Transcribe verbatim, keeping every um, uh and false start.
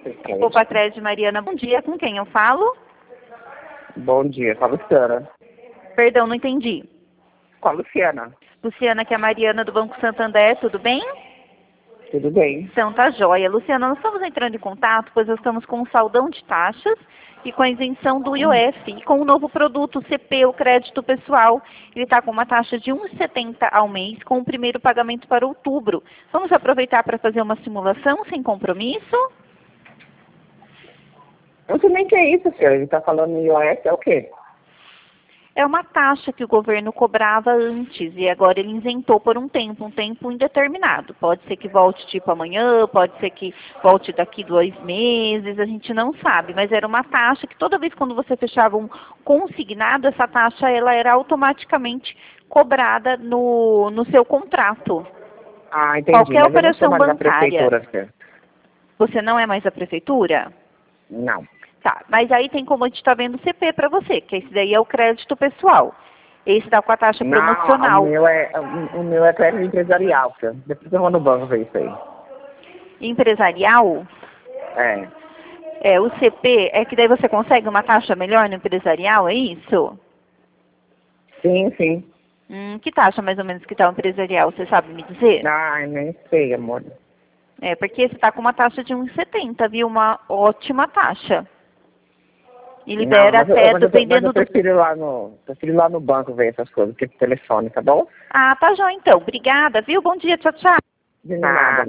Opa, Crédito Mariana, bom dia. Com quem eu falo? Bom dia, com a Luciana. Perdão, não entendi. Com a Luciana. Luciana, que é a Mariana do Banco Santander, tudo bem? Tudo bem? Então tá jóia. Luciana, nós estamos entrando em contato, pois nós estamos com um saldão de taxas e com a isenção do I O F e com o novo produto, o C P, o crédito pessoal. Ele está com uma taxa de um real e setenta centavos ao mês, com o primeiro pagamento para outubro. Vamos aproveitar para fazer uma simulação sem compromisso? Eu não sei nem o que é isso, senhor. Ele está falando em I O S, é o quê? É uma taxa que o governo cobrava antes e agora ele isentou por um tempo, um tempo indeterminado. Pode ser que volte tipo amanhã, pode ser que volte daqui dois meses, a gente não sabe. Mas era uma taxa que toda vez quando você fechava um consignado, essa taxa ela era automaticamente cobrada no, no seu contrato. Ah, entendi. Qualquer Mas operação eu não sou mais da bancária. prefeitura, senhor. Você não é mais da prefeitura? Não. Tá, mas aí tem como a gente está vendo o C P para você, que esse daí é o crédito pessoal. Esse está com a taxa promocional. Não, o meu é, o meu é crédito empresarial, senhor. Depois eu vou no banco ver isso aí. Empresarial? É. É, o C P, é que daí você consegue uma taxa melhor no empresarial, é isso? Sim, sim. Hum, que taxa mais ou menos que está o empresarial, você sabe me dizer? Ah, nem sei, amor. É, porque esse está com uma taxa de um real e setenta centavos, viu? Uma ótima taxa. E libera não, mas eu, até mas eu, dependendo mas eu prefiro ir lá no, prefiro ir lá no banco ver essas coisas, que é telefone, tá bom? do... Ah, tá jóia então. Obrigada, viu? Bom dia, tchau, tchau. De nada.